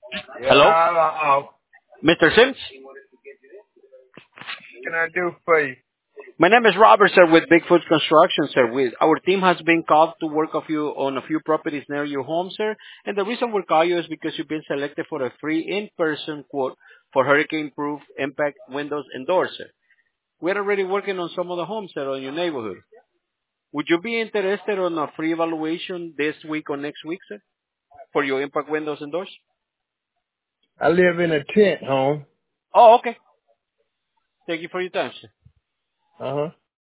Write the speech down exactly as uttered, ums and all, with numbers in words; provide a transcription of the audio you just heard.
Hello? Yeah, hello. mister Sims? What can I do for you? My name is Robert, sir, with Bigfoot Construction, sir. We, our team has been called to work a few, on a few properties near your home, sir. And the reason we're calling you is because you've been selected for a free in-person quote for hurricane-proof impact windows and doors, sir. We're already working on some of the homes, sir, in your neighborhood. Would you be interested on a free evaluation this week or next week, sir, for your impact windows and doors? I live in a tent home. Oh, okay. Thank you for your time, sir. Uh huh.